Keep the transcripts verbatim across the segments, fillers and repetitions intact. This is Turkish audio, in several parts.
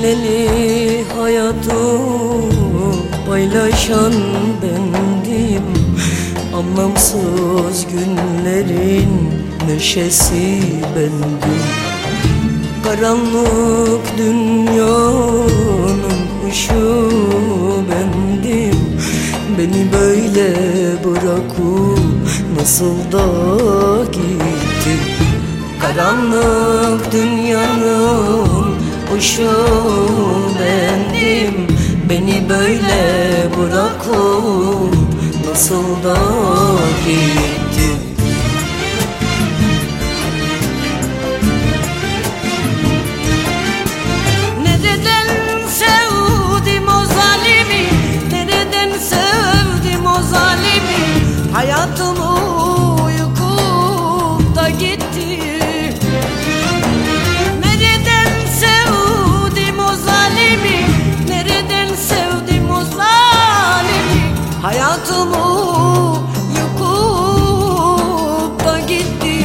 Çileli hayatı paylaşan bendim, anlamsız günlerin neşesi bendim. Karanlık dünyanın ışığı bendim. Beni böyle bırakıp nasıl da gitti. Karanlık dünyanın ışığı bendim. Beni böyle bırakıp nasıl da gitti. Nereden sevdim o zalimi, nereden sevdim o zalimi. Hayatımı yıkıp da gitti. Nereden sevdim o zalimi, nereden sevdim o zalimi. Hayatımı yıkıp da gitti.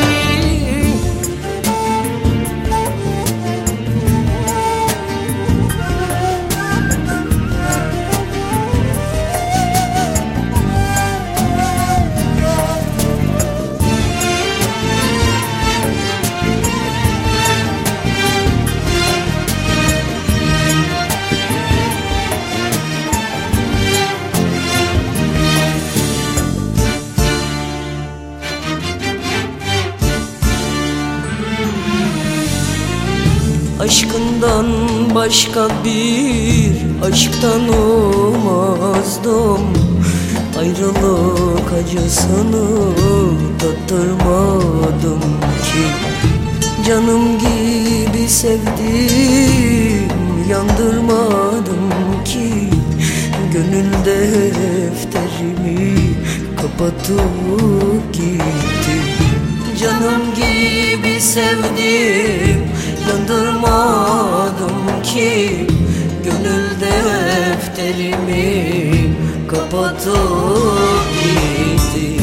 Aşkından başka bir aşktan umazdım. Ayrılık acısını tattırmadım ki. Canım gibi sevdim, yandırmadım ki. Gönül defterimi kapatıp gitti. Canım gibi sevdim, yandırmadım ki. Gönül defterimi kapatıp gitti.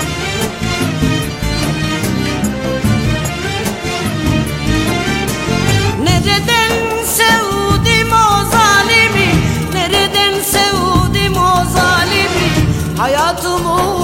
Nereden sevdim o zalimi, nereden sevdim o zalimi. Hayatımı